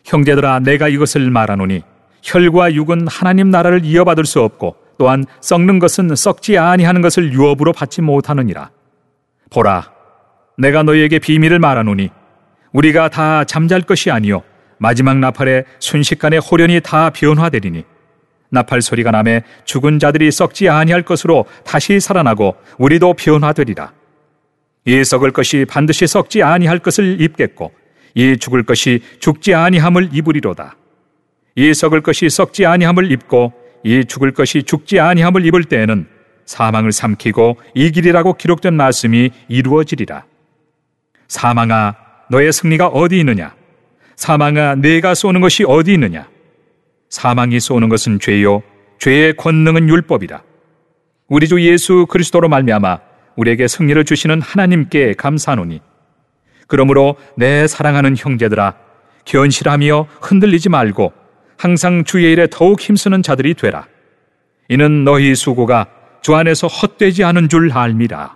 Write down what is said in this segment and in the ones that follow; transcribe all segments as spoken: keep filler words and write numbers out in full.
형제들아, 내가 이것을 말하노니 혈과 육은 하나님 나라를 이어받을 수 없고 또한 썩는 것은 썩지 아니하는 것을 유업으로 받지 못하느니라. 보라, 내가 너희에게 비밀을 말하노니 우리가 다 잠잘 것이 아니요 마지막 나팔에 순식간에 호련히 다 변화되리니 나팔 소리가 나매 죽은 자들이 썩지 아니할 것으로 다시 살아나고 우리도 변화되리라. 이 썩을 것이 반드시 썩지 아니할 것을 입겠고 이 죽을 것이 죽지 아니함을 입으리로다. 이 썩을 것이 썩지 아니함을 입고 이 죽을 것이 죽지 아니함을 입을 때에는 사망을 삼키고 이기리라고 기록된 말씀이 이루어지리라. 사망아, 너의 승리가 어디 있느냐? 사망아, 네가 쏘는 것이 어디 있느냐? 사망이 쏘는 것은 죄요 죄의 권능은 율법이라. 우리 주 예수 그리스도로 말미암아 우리에게 승리를 주시는 하나님께 감사하노니, 그러므로 내 사랑하는 형제들아, 견실하며 흔들리지 말고 항상 주의 일에 더욱 힘쓰는 자들이 되라. 이는 너희 수고가 주 안에서 헛되지 않은 줄 알미라.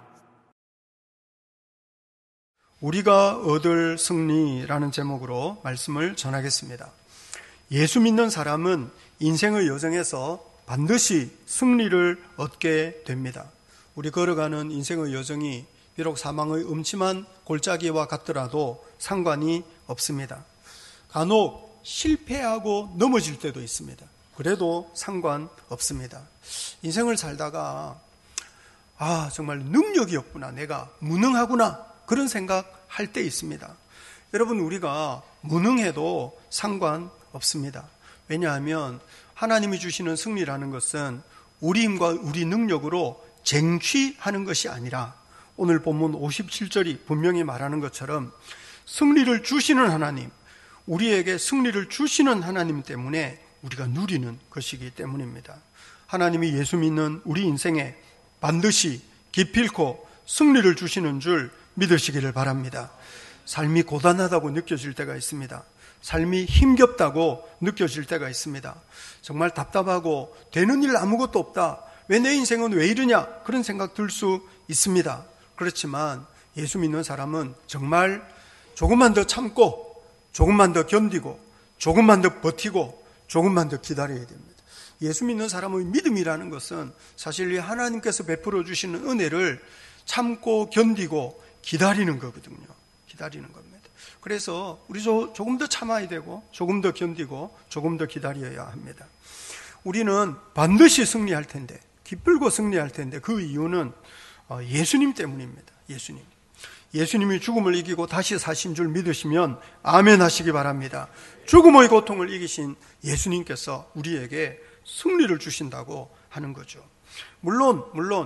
우리가 얻을 승리라는 제목으로 말씀을 전하겠습니다. 예수 믿는 사람은 인생의 여정에서 반드시 승리를 얻게 됩니다. 우리 걸어가는 인생의 여정이 비록 사망의 음침한 골짜기와 같더라도 상관이 없습니다. 간혹 실패하고 넘어질 때도 있습니다. 그래도 상관없습니다. 인생을 살다가 아, 정말 능력이 없구나, 내가 무능하구나, 그런 생각할 때 있습니다. 여러분, 우리가 무능해도 상관없습니다. 왜냐하면 하나님이 주시는 승리라는 것은 우리 힘과 우리 능력으로 쟁취하는 것이 아니라 오늘 본문 오십칠 절이 분명히 말하는 것처럼 승리를 주시는 하나님, 우리에게 승리를 주시는 하나님 때문에 우리가 누리는 것이기 때문입니다. 하나님이 예수 믿는 우리 인생에 반드시 기필코 승리를 주시는 줄 믿으시기를 바랍니다. 삶이 고단하다고 느껴질 때가 있습니다. 삶이 힘겹다고 느껴질 때가 있습니다. 정말 답답하고 되는 일 아무것도 없다, 왜 내 인생은 왜 이러냐, 그런 생각 들 수 있습니다. 그렇지만 예수 믿는 사람은 정말 조금만 더 참고, 조금만 더 견디고, 조금만 더 버티고, 조금만 더 기다려야 됩니다. 예수 믿는 사람의 믿음이라는 것은 사실 하나님께서 베풀어 주시는 은혜를 참고 견디고 기다리는 거거든요. 기다리는 겁니다. 그래서 우리 조금 더 참아야 되고, 조금 더 견디고, 조금 더 기다려야 합니다. 우리는 반드시 승리할 텐데, 기쁘고 승리할 텐데, 그 이유는 예수님 때문입니다. 예수님. 예수님이 죽음을 이기고 다시 사신 줄 믿으시면 아멘 하시기 바랍니다. 죽음의 고통을 이기신 예수님께서 우리에게 승리를 주신다고 하는 거죠. 물론 물론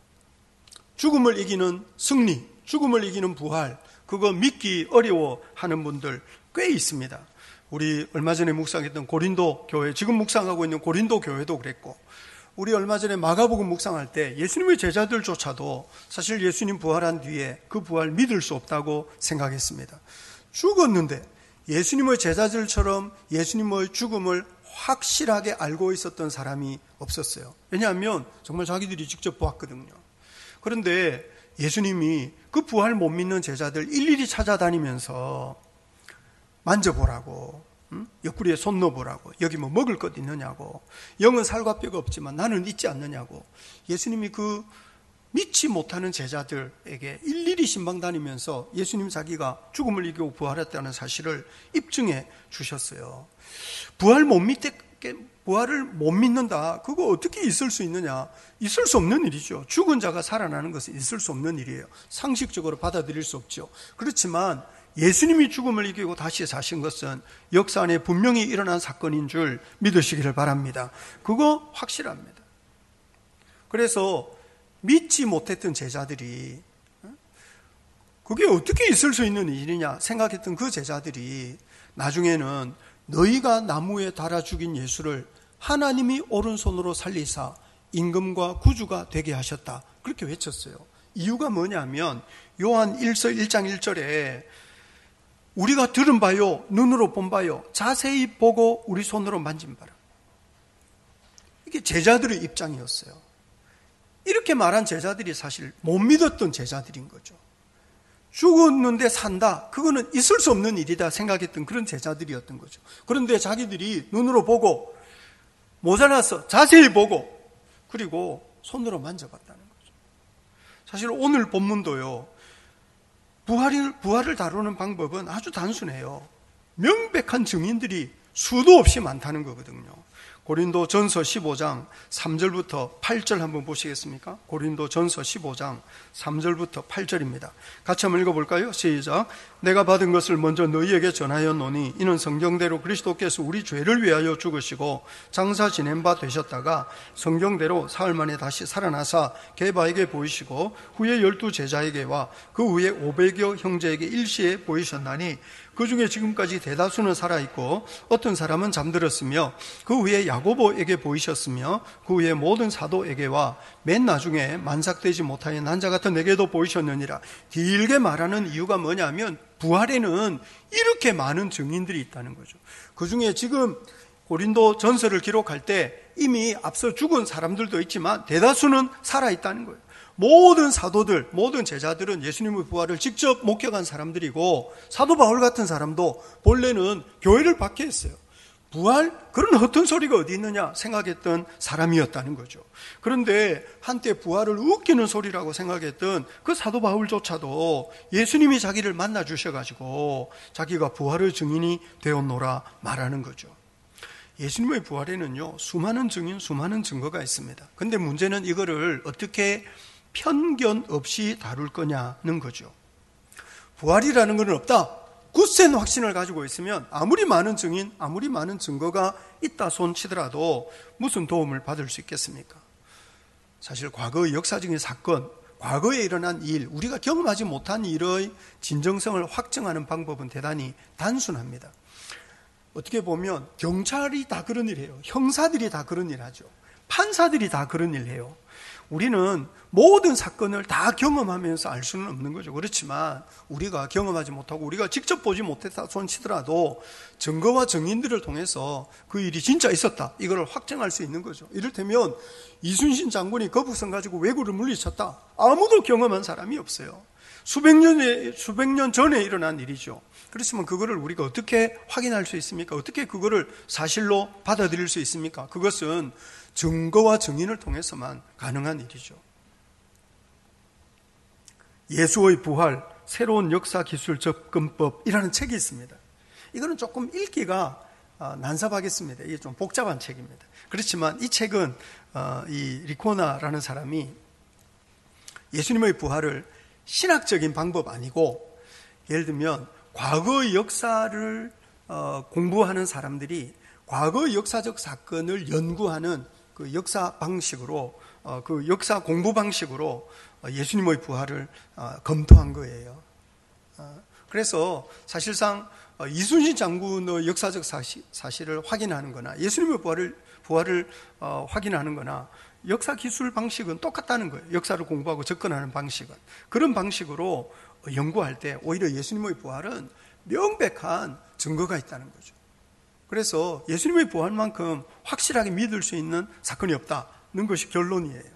죽음을 이기는 승리, 죽음을 이기는 부활, 그거 믿기 어려워하는 분들 꽤 있습니다. 우리 얼마 전에 묵상했던 고린도 교회, 지금 묵상하고 있는 고린도 교회도 그랬고, 우리 얼마 전에 마가복음 묵상할 때 예수님의 제자들조차도 사실 예수님 부활한 뒤에 그 부활 믿을 수 없다고 생각했습니다. 죽었는데 예수님의 제자들처럼 예수님의 죽음을 확실하게 알고 있었던 사람이 없었어요. 왜냐하면 정말 자기들이 직접 보았거든요. 그런데 예수님이 그 부활 못 믿는 제자들 일일이 찾아다니면서 만져보라고, 응? 옆구리에 손 넣어보라고, 여기 뭐 먹을 것 있느냐고, 영은 살과 뼈가 없지만 나는 있지 않느냐고, 예수님이 그 믿지 못하는 제자들에게 일일이 신방 다니면서 예수님 자기가 죽음을 이기고 부활했다는 사실을 입증해 주셨어요. 부활 못 믿게, 부활을 못 믿는다, 그거 어떻게 있을 수 있느냐? 있을 수 없는 일이죠. 죽은 자가 살아나는 것은 있을 수 없는 일이에요. 상식적으로 받아들일 수 없죠. 그렇지만 예수님이 죽음을 이기고 다시 사신 것은 역사 안에 분명히 일어난 사건인 줄 믿으시기를 바랍니다. 그거 확실합니다. 그래서 믿지 못했던 제자들이 그게 어떻게 있을 수 있는 일이냐 생각했던 그 제자들이 나중에는 너희가 나무에 달아 죽인 예수를 하나님이 오른손으로 살리사 임금과 구주가 되게 하셨다, 그렇게 외쳤어요. 이유가 뭐냐면 요한 일서 일 장 일 절에 우리가 들은 바요, 눈으로 본 바요, 자세히 보고 우리 손으로 만진 바라. 이게 제자들의 입장이었어요. 이렇게 말한 제자들이 사실 못 믿었던 제자들인 거죠. 죽었는데 산다. 그거는 있을 수 없는 일이다 생각했던 그런 제자들이었던 거죠. 그런데 자기들이 눈으로 보고 모자라서 자세히 보고 그리고 손으로 만져봤다는 거죠. 사실 오늘 본문도요. 부활을, 부활을 다루는 방법은 아주 단순해요. 명백한 증인들이 수도 없이 많다는 거거든요. 고린도 전서 십오 장 삼 절부터 팔 절 한번 보시겠습니까? 고린도 전서 십오 장 삼 절부터 팔 절입니다. 같이 한번 읽어볼까요? 시작. 내가 받은 것을 먼저 너희에게 전하였노니 이는 성경대로 그리스도께서 우리 죄를 위하여 죽으시고 장사 지낸 바 되셨다가 성경대로 사흘 만에 다시 살아나사 게바에게 보이시고 후에 열두 제자에게와 그 후에 오백여 형제에게 일시에 보이셨나니 그 중에 지금까지 대다수는 살아있고 어떤 사람은 잠들었으며 그 후에 야고보에게 보이셨으며 그 후에 모든 사도에게와 맨 나중에 만삭되지 못하여 난자 같은 내게도 보이셨느니라. 길게 말하는 이유가 뭐냐면 부활에는 이렇게 많은 증인들이 있다는 거죠. 그 중에 지금 고린도 전서를 기록할 때 이미 앞서 죽은 사람들도 있지만 대다수는 살아있다는 거예요. 모든 사도들, 모든 제자들은 예수님의 부활을 직접 목격한 사람들이고 사도 바울 같은 사람도 본래는 교회를 박해했어요. 부활? 그런 허튼 소리가 어디 있느냐 생각했던 사람이었다는 거죠. 그런데 한때 부활을 웃기는 소리라고 생각했던 그 사도 바울조차도 예수님이 자기를 만나 주셔가지고 자기가 부활의 증인이 되었노라 말하는 거죠. 예수님의 부활에는요 수많은 증인, 수많은 증거가 있습니다. 근데 문제는 이거를 어떻게 편견 없이 다룰 거냐는 거죠. 부활이라는 것은 없다. 굳센 확신을 가지고 있으면 아무리 많은 증인, 아무리 많은 증거가 있다 손치더라도 무슨 도움을 받을 수 있겠습니까? 사실 과거의 역사적인 사건, 과거에 일어난 일, 우리가 경험하지 못한 일의 진정성을 확증하는 방법은 대단히 단순합니다. 어떻게 보면 경찰이 다 그런 일 해요. 형사들이 다 그런 일 하죠. 판사들이 다 그런 일 해요. 우리는 모든 사건을 다 경험하면서 알 수는 없는 거죠. 그렇지만 우리가 경험하지 못하고 우리가 직접 보지 못했다 손치더라도 증거와 증인들을 통해서 그 일이 진짜 있었다 이걸 확정할 수 있는 거죠. 이를테면 이순신 장군이 거북선 가지고 왜구를 물리쳤다. 아무도 경험한 사람이 없어요. 수백 년에, 수백 년 전에 일어난 일이죠. 그렇지만 그거를 우리가 어떻게 확인할 수 있습니까? 어떻게 그거를 사실로 받아들일 수 있습니까? 그것은 증거와 증인을 통해서만 가능한 일이죠. 예수의 부활, 새로운 역사 기술 접근법이라는 책이 있습니다. 이거는 조금 읽기가 난삽하겠습니다. 이게 좀 복잡한 책입니다. 그렇지만 이 책은 이 리코나라는 사람이 예수님의 부활을 신학적인 방법 아니고 예를 들면 과거의 역사를 공부하는 사람들이 과거의 역사적 사건을 연구하는 그 역사 방식으로 그 역사 공부 방식으로 예수님의 부활을 검토한 거예요. 그래서 사실상 이순신 장군의 역사적 사실, 사실을 확인하는 거나 예수님의 부활을, 부활을 확인하는 거나 역사 기술 방식은 똑같다는 거예요. 역사를 공부하고 접근하는 방식은. 그런 방식으로 연구할 때 오히려 예수님의 부활은 명백한 증거가 있다는 거죠. 그래서 예수님의 부활만큼 확실하게 믿을 수 있는 사건이 없다는 것이 결론이에요.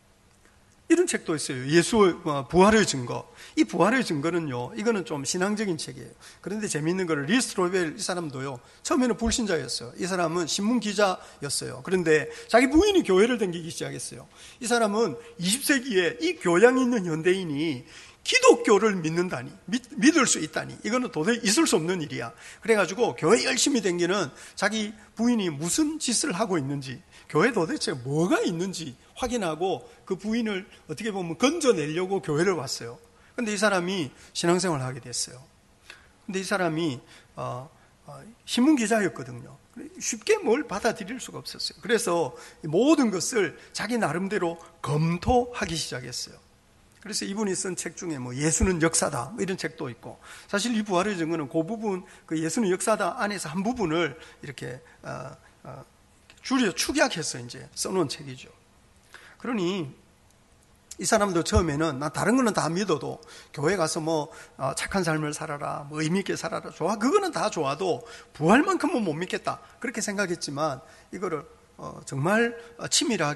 이런 책도 있어요. 예수의 부활의 증거. 이 부활의 증거는요, 이거는 좀 신앙적인 책이에요. 그런데 재미있는 거는 리스 로벨 이 사람도요, 처음에는 불신자였어요. 이 사람은 신문 기자였어요. 그런데 자기 부인이 교회를 다니기 시작했어요. 이 사람은 이십 세기에 이 교양 있는 현대인이 기독교를 믿는다니, 믿, 믿을 수 있다니, 이거는 도저히 있을 수 없는 일이야. 그래가지고 교회 열심히 다니는 자기 부인이 무슨 짓을 하고 있는지, 교회 도대체 뭐가 있는지 확인하고 그 부인을 어떻게 보면 건져내려고 교회를 왔어요. 근데 이 사람이 신앙생활을 하게 됐어요. 근데 이 사람이 어, 어, 신문기자였거든요. 쉽게 뭘 받아들일 수가 없었어요. 그래서 모든 것을 자기 나름대로 검토하기 시작했어요. 그래서 이분이 쓴 책 중에 뭐 예수는 역사다 뭐 이런 책도 있고, 사실 이 부활의 증거는 그 부분, 그 예수는 역사다 안에서 한 부분을 이렇게 어, 어, 줄여 축약해서 이제 써놓은 책이죠. 그러니 이 사람도 처음에는 나 다른 거는 다 믿어도 교회 가서 뭐 착한 삶을 살아라, 뭐 의미 있게 살아라, 좋아, 그거는 다 좋아도 부활만큼은 못 믿겠다 그렇게 생각했지만 이거를 정말 치밀하게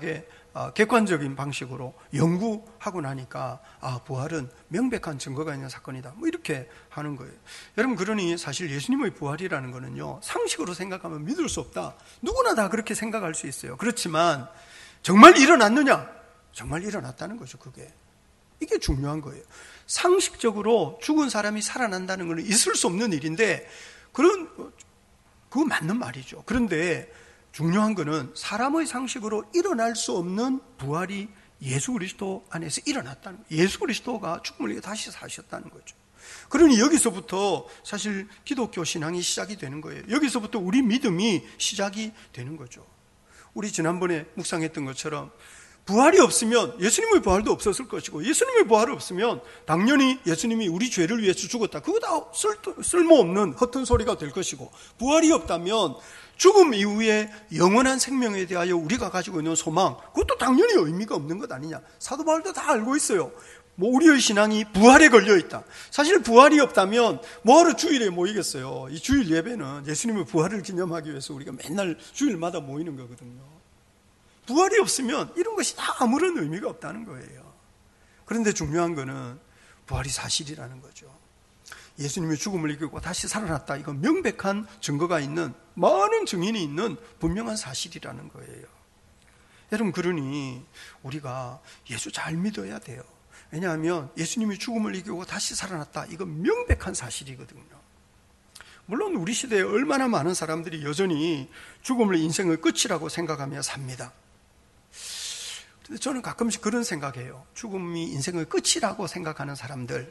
객관적인 방식으로 연구하고 나니까 아, 부활은 명백한 증거가 있는 사건이다. 뭐 이렇게 하는 거예요. 여러분, 그러니 사실 예수님의 부활이라는 거는요, 상식으로 생각하면 믿을 수 없다. 누구나 다 그렇게 생각할 수 있어요. 그렇지만 정말 일어났느냐? 정말 일어났다는 거죠. 그게 이게 중요한 거예요. 상식적으로 죽은 사람이 살아난다는 것은 있을 수 없는 일인데, 그런 그거 맞는 말이죠. 그런데 중요한 것은 사람의 상식으로 일어날 수 없는 부활이 예수 그리스도 안에서 일어났다는 거예요. 예수 그리스도가 죽음을 이겨 다시 사셨다는 거죠. 그러니 여기서부터 사실 기독교 신앙이 시작이 되는 거예요. 여기서부터 우리 믿음이 시작이 되는 거죠. 우리 지난번에 묵상했던 것처럼 부활이 없으면 예수님의 부활도 없었을 것이고, 예수님의 부활이 없으면 당연히 예수님이 우리 죄를 위해서 죽었다, 그거 다 쓸, 쓸모없는 허튼 소리가 될 것이고, 부활이 없다면 죽음 이후에 영원한 생명에 대하여 우리가 가지고 있는 소망, 그것도 당연히 의미가 없는 것 아니냐. 사도 바울도 다 알고 있어요. 뭐 우리의 신앙이 부활에 걸려있다. 사실 부활이 없다면 뭐하러 주일에 모이겠어요. 이 주일 예배는 예수님의 부활을 기념하기 위해서 우리가 맨날 주일마다 모이는 거거든요. 부활이 없으면 이런 것이 다 아무런 의미가 없다는 거예요. 그런데 중요한 거는 부활이 사실이라는 거죠. 예수님이 죽음을 이기고 다시 살아났다, 이건 명백한 증거가 있는, 많은 증인이 있는 분명한 사실이라는 거예요. 여러분, 그러니 우리가 예수 잘 믿어야 돼요. 왜냐하면 예수님이 죽음을 이기고 다시 살아났다, 이건 명백한 사실이거든요. 물론 우리 시대에 얼마나 많은 사람들이 여전히 죽음을 인생의 끝이라고 생각하며 삽니다. 근데 저는 가끔씩 그런 생각해요. 죽음이 인생의 끝이라고 생각하는 사람들,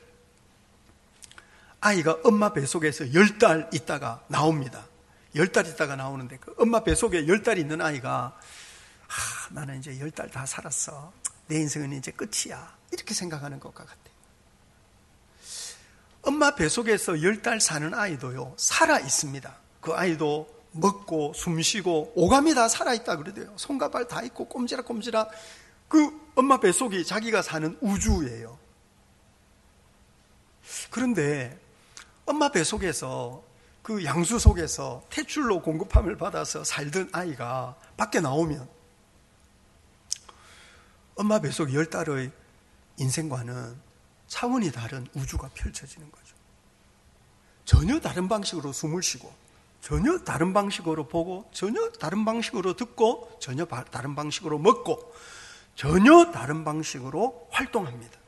아이가 엄마 뱃속에서 열 달 있다가 나옵니다. 열 달 있다가 나오는데 그 엄마 뱃속에 열 달 있는 아이가 아, 나는 이제 열 달 다 살았어, 내 인생은 이제 끝이야, 이렇게 생각하는 것과 같아요. 엄마 뱃속에서 열 달 사는 아이도요, 살아 있습니다. 그 아이도 먹고 숨쉬고 오감이 다 살아있다 그러대요. 손과 발 다 있고 꼼지락꼼지락. 그 엄마 뱃속이 자기가 사는 우주예요. 그런데 엄마 뱃속에서, 그 양수 속에서 태출로 공급함을 받아서 살던 아이가 밖에 나오면 엄마 뱃속 열 달의 인생과는 차원이 다른 우주가 펼쳐지는 거죠. 전혀 다른 방식으로 숨을 쉬고, 전혀 다른 방식으로 보고, 전혀 다른 방식으로 듣고, 전혀 다른 방식으로 먹고, 전혀 다른 방식으로 활동합니다.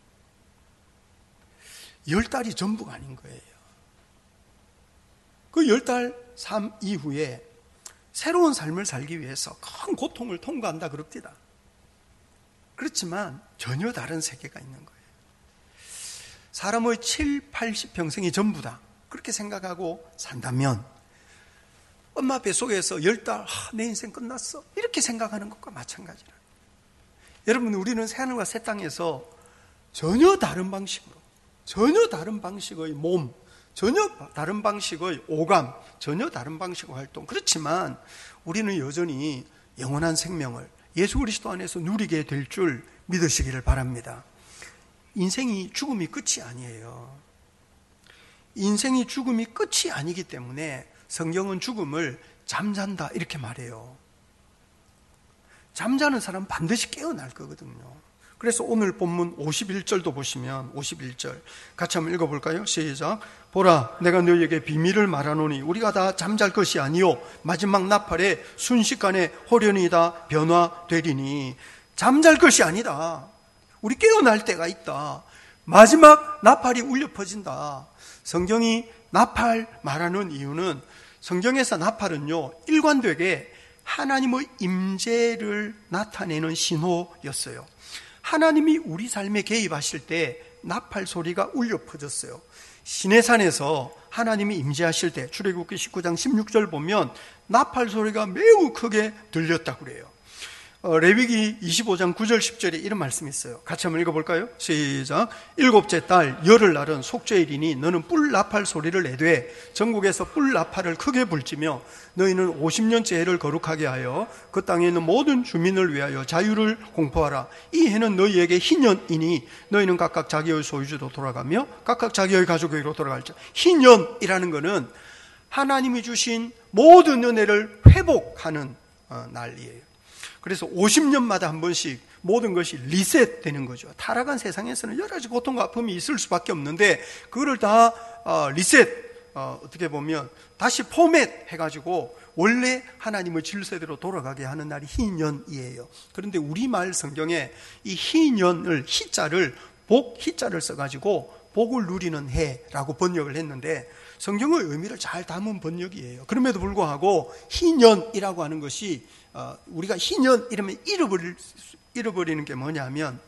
열 달이 전부가 아닌 거예요. 그 열 달 삶 이후에 새로운 삶을 살기 위해서 큰 고통을 통과한다 그럽니다. 그렇지만 전혀 다른 세계가 있는 거예요. 사람의 칠, 팔십 평생이 전부다, 그렇게 생각하고 산다면 엄마 뱃속에서 열 달, 아, 내 인생 끝났어, 이렇게 생각하는 것과 마찬가지라. 여러분, 우리는 새하늘과 새 땅에서 전혀 다른 방식으로, 전혀 다른 방식의 몸, 전혀 다른 방식의 오감, 전혀 다른 방식의 활동, 그렇지만 우리는 여전히 영원한 생명을 예수 그리스도 안에서 누리게 될 줄 믿으시기를 바랍니다. 인생이 죽음이 끝이 아니에요. 인생이 죽음이 끝이 아니기 때문에 성경은 죽음을 잠잔다 이렇게 말해요. 잠자는 사람은 반드시 깨어날 거거든요. 그래서 오늘 본문 오십일 절도 보시면, 오십일 절 같이 한번 읽어볼까요? 시작. 보라, 내가 너희에게 비밀을 말하노니 우리가 다 잠잘 것이 아니요 마지막 나팔에 순식간에 호련히 다 변화되리니. 잠잘 것이 아니다. 우리 깨어날 때가 있다. 마지막 나팔이 울려 퍼진다. 성경이 나팔 말하는 이유는, 성경에서 나팔은요, 일관되게 하나님의 임재를 나타내는 신호였어요. 하나님이 우리 삶에 개입하실 때 나팔 소리가 울려 퍼졌어요. 시내산에서 하나님이 임재하실 때 출애굽기 십구 장 십육 절 보면 나팔 소리가 매우 크게 들렸다고 그래요. 어, 레위기 이십오 장 구 절 십 절에 이런 말씀이 있어요. 같이 한번 읽어볼까요? 시작. 일곱째 달 열흘날은 속죄일이니 너는 뿔 나팔 소리를 내되 전국에서 뿔 나팔을 크게 불지며 너희는 오십 년째 해를 거룩하게 하여 그 땅에 있는 모든 주민을 위하여 자유를 공포하라. 이 해는 너희에게 희년이니 너희는 각각 자기의 소유지로 돌아가며 각각 자기의 가족에게로 돌아갈지어다. 희년이라는 것은 하나님이 주신 모든 은혜를 회복하는 날이에요. 그래서 오십 년마다 한 번씩 모든 것이 리셋되는 거죠. 타락한 세상에서는 여러 가지 고통과 아픔이 있을 수밖에 없는데 그거를 다 어, 리셋, 어, 어떻게 보면 다시 포맷 해가지고 원래 하나님의 질서대로 돌아가게 하는 날이 희년이에요. 그런데 우리말 성경에 이 희년을, 희자를, 복, 희자를 써가지고 복을 누리는 해라고 번역을 했는데 성경의 의미를 잘 담은 번역이에요. 그럼에도 불구하고 희년이라고 하는 것이 어, 우리가 희년 이러면 잃어버릴, 잃어버리는 게 뭐냐면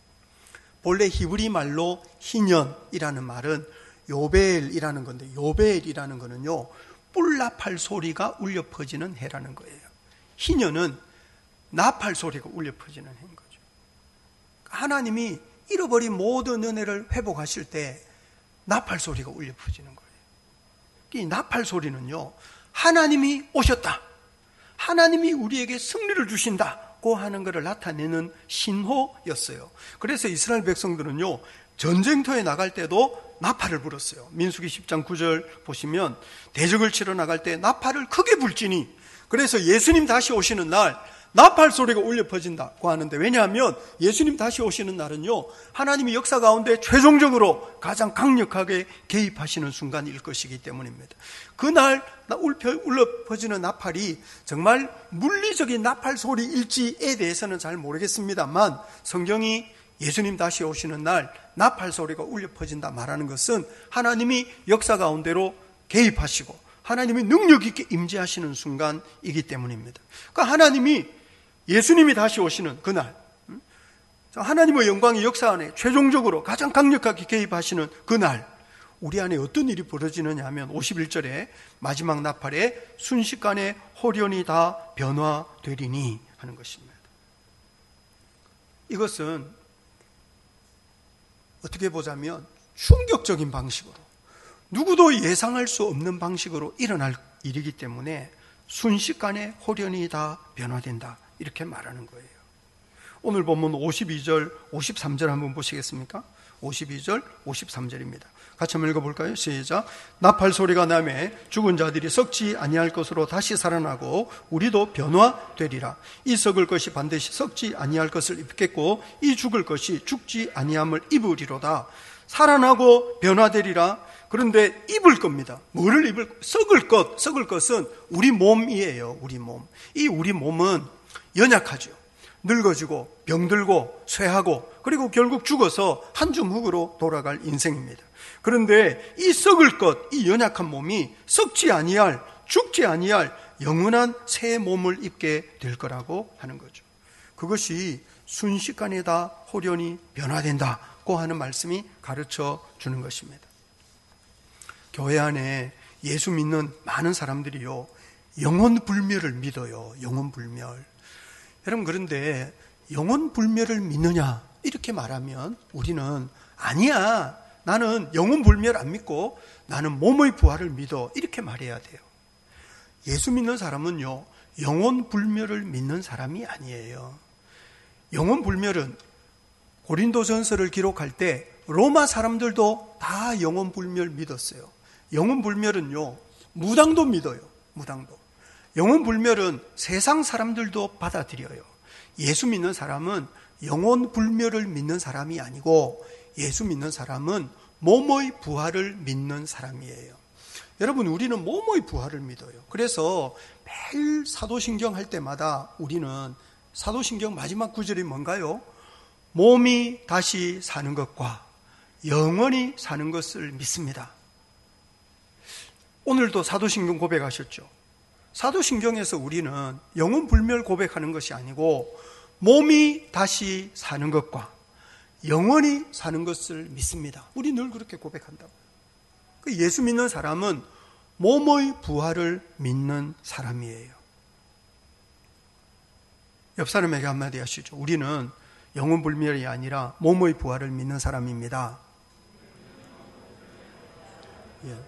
본래 히브리 말로 희년이라는 말은 요벨이라는 건데 요벨이라는 거는요 뿔 나팔 소리가 울려 퍼지는 해라는 거예요. 희년은 나팔 소리가 울려 퍼지는 해인 거죠. 하나님이 잃어버린 모든 은혜를 회복하실 때 나팔 소리가 울려 퍼지는 거예요. 이 나팔 소리는요 하나님이 오셨다, 하나님이 우리에게 승리를 주신다고 하는 것을 나타내는 신호였어요. 그래서 이스라엘 백성들은요 전쟁터에 나갈 때도 나팔을 불었어요. 민수기 십 장 구 절 보시면 대적을 치러 나갈 때 나팔을 크게 불지니, 그래서 예수님 다시 오시는 날 나팔 소리가 울려 퍼진다고 하는데, 왜냐하면 예수님 다시 오시는 날은요 하나님이 역사 가운데 최종적으로 가장 강력하게 개입하시는 순간일 것이기 때문입니다. 그날 울려 퍼지는 나팔이 정말 물리적인 나팔 소리일지에 대해서는 잘 모르겠습니다만 성경이 예수님 다시 오시는 날 나팔 소리가 울려 퍼진다 말하는 것은 하나님이 역사 가운데로 개입하시고 하나님이 능력 있게 임재하시는 순간이기 때문입니다. 그러니까 하나님이 예수님이 다시 오시는 그날, 하나님의 영광의 역사 안에 최종적으로 가장 강력하게 개입하시는 그날, 우리 안에 어떤 일이 벌어지느냐 하면 오십일 절에 마지막 나팔에 순식간에 호련이 다 변화되리니 하는 것입니다. 이것은 어떻게 보자면 충격적인 방식으로, 누구도 예상할 수 없는 방식으로 일어날 일이기 때문에 순식간에 호련이 다 변화된다 이렇게 말하는 거예요. 오늘 본문 오십이 절, 오십삼 절 한번 보시겠습니까? 오십이 절, 오십삼 절입니다. 같이 한번 읽어볼까요? 시작. 나팔 소리가 나매 죽은 자들이 썩지 아니할 것으로 다시 살아나고 우리도 변화되리라. 이 썩을 것이 반드시 썩지 아니할 것을 입겠고 이 죽을 것이 죽지 아니함을 입으리로다. 살아나고 변화되리라. 그런데 입을 겁니다. 뭐를 입을? 썩을 것. 썩을 것은 우리 몸이에요. 우리 몸. 이 우리 몸은 연약하죠. 늙어지고 병들고 쇠하고 그리고 결국 죽어서 한 줌 흙으로 돌아갈 인생입니다. 그런데 이 썩을 것, 이 연약한 몸이 썩지 아니할, 죽지 아니할 영원한 새 몸을 입게 될 거라고 하는 거죠. 그것이 순식간에 다 호련히 변화된다고 하는 말씀이 가르쳐 주는 것입니다. 교회 안에 예수 믿는 많은 사람들이요 영혼불멸을 믿어요. 영혼불멸. 여러분, 그런데 영혼불멸을 믿느냐 이렇게 말하면 우리는 아니야, 나는 영혼불멸 안 믿고 나는 몸의 부활을 믿어 이렇게 말해야 돼요. 예수 믿는 사람은요 영혼불멸을 믿는 사람이 아니에요. 영혼불멸은 고린도전서를 기록할 때 로마 사람들도 다 영혼불멸 믿었어요. 영혼불멸은요 무당도 믿어요. 무당도. 영혼불멸은 세상 사람들도 받아들여요. 예수 믿는 사람은 영혼불멸을 믿는 사람이 아니고 예수 믿는 사람은 몸의 부활을 믿는 사람이에요. 여러분, 우리는 몸의 부활을 믿어요. 그래서 매일 사도신경 할 때마다 우리는 사도신경 마지막 구절이 뭔가요? 몸이 다시 사는 것과 영원히 사는 것을 믿습니다. 오늘도 사도신경 고백하셨죠. 사도신경에서 우리는 영혼불멸 고백하는 것이 아니고 몸이 다시 사는 것과 영원히 사는 것을 믿습니다. 우리 늘 그렇게 고백한다고요. 예수 믿는 사람은 몸의 부활을 믿는 사람이에요. 옆 사람에게 한마디 하시죠. 우리는 영혼불멸이 아니라 몸의 부활을 믿는 사람입니다. 예.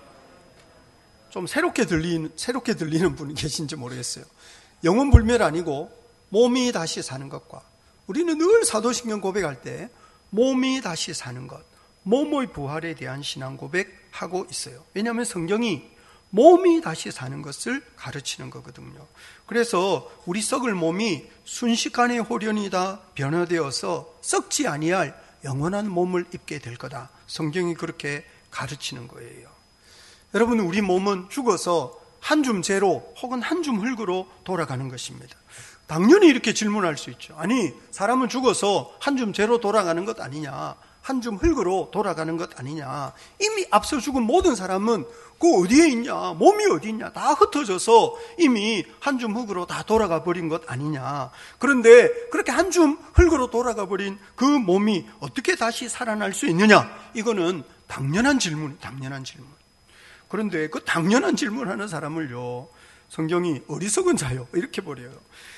좀 새롭게 들리는, 새롭게 들리는 분이 계신지 모르겠어요. 영혼불멸 아니고 몸이 다시 사는 것과, 우리는 늘 사도신경 고백할 때 몸이 다시 사는 것, 몸의 부활에 대한 신앙 고백하고 있어요. 왜냐하면 성경이 몸이 다시 사는 것을 가르치는 거거든요. 그래서 우리 썩을 몸이 순식간에 홀연히 다 변화되어서 썩지 아니할 영원한 몸을 입게 될 거다. 성경이 그렇게 가르치는 거예요. 여러분, 우리 몸은 죽어서 한 줌 재로 혹은 한 줌 흙으로 돌아가는 것입니다. 당연히 이렇게 질문할 수 있죠. 아니, 사람은 죽어서 한 줌 재로 돌아가는 것 아니냐, 한 줌 흙으로 돌아가는 것 아니냐. 이미 앞서 죽은 모든 사람은 그 어디에 있냐, 몸이 어디 있냐, 다 흩어져서 이미 한 줌 흙으로 다 돌아가 버린 것 아니냐. 그런데 그렇게 한 줌 흙으로 돌아가 버린 그 몸이 어떻게 다시 살아날 수 있느냐, 이거는 당연한 질문, 당연한 질문. 그런데 그 당연한 질문하는 사람을요, 성경이 어리석은 자요 이렇게 버려요.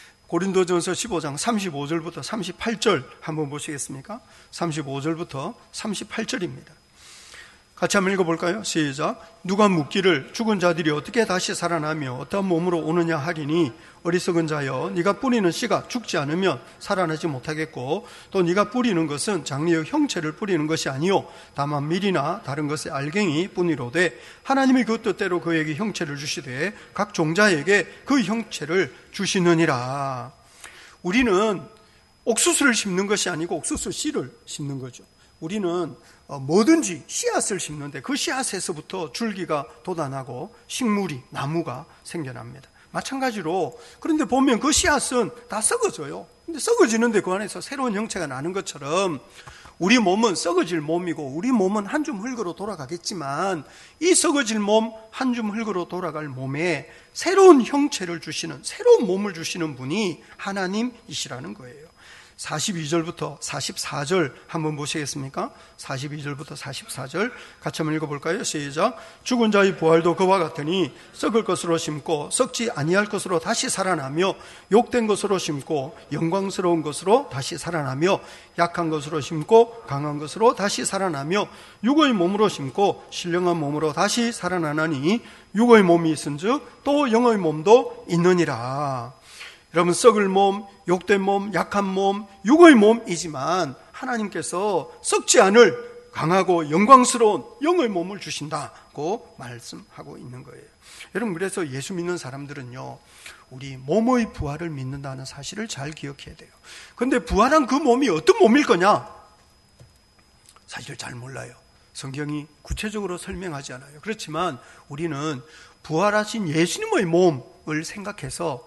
고린도전서 십오 장 삼십오 절부터 삼십팔 절 한번 보시겠습니까? 삼십오 절부터 삼십팔 절입니다. 같이 한번 읽어볼까요? 시작. 누가 묻기를 죽은 자들이 어떻게 다시 살아나며 어떠한 몸으로 오느냐 하리니, 어리석은 자여, 네가 뿌리는 씨가 죽지 않으면 살아나지 못하겠고, 또 네가 뿌리는 것은 장래의 형체를 뿌리는 것이 아니요 다만 밀이나 다른 것의 알갱이 뿐이로되, 하나님이 그 뜻대로 그에게 형체를 주시되 각 종자에게 그 형체를 주시느니라. 우리는 옥수수를 심는 것이 아니고 옥수수 씨를 심는 거죠. 우리는 뭐든지 씨앗을 심는데 그 씨앗에서부터 줄기가 돋아나고 식물이, 나무가 생겨납니다. 마찬가지로, 그런데 보면 그 씨앗은 다 썩어져요. 근데 썩어지는데 그 안에서 새로운 형체가 나는 것처럼 우리 몸은 썩어질 몸이고 우리 몸은 한 줌 흙으로 돌아가겠지만, 이 썩어질 몸, 한 줌 흙으로 돌아갈 몸에 새로운 형체를 주시는, 새로운 몸을 주시는 분이 하나님이시라는 거예요. 사십이 절부터 사십사 절 한번 보시겠습니까? 사십이 절부터 사십사 절 같이 한번 읽어볼까요? 시작. 죽은 자의 부활도 그와 같으니 썩을 것으로 심고 썩지 아니할 것으로 다시 살아나며, 욕된 것으로 심고 영광스러운 것으로 다시 살아나며, 약한 것으로 심고 강한 것으로 다시 살아나며, 육의 몸으로 심고 신령한 몸으로 다시 살아나나니, 육의 몸이 있은즉 또 영의 몸도 있느니라. 여러분, 썩을 몸, 욕된 몸, 약한 몸, 육의 몸이지만 하나님께서 썩지 않을 강하고 영광스러운 영의 몸을 주신다고 말씀하고 있는 거예요. 여러분, 그래서 예수 믿는 사람들은요, 우리 몸의 부활을 믿는다는 사실을 잘 기억해야 돼요. 그런데 부활한 그 몸이 어떤 몸일 거냐? 사실 잘 몰라요. 성경이 구체적으로 설명하지 않아요. 그렇지만 우리는 부활하신 예수님의 몸을 생각해서